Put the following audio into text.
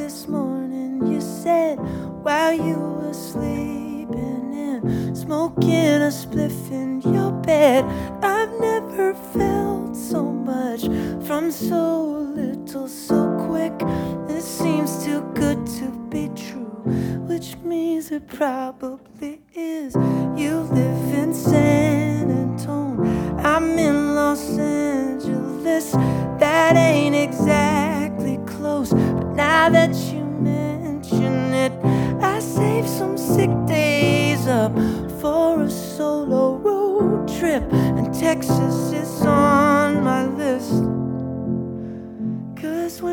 this morning, you said while you were sleeping and smoking a spliff in your bed, I've never felt so much from so little so quick. It seems too good to be true, which means it probably is. You live in San Antonio, I'm in Los Angeles. That ain't exactly close, but now that you mention it, I saved some sick days up for a solo road trip, and Texas is on my list.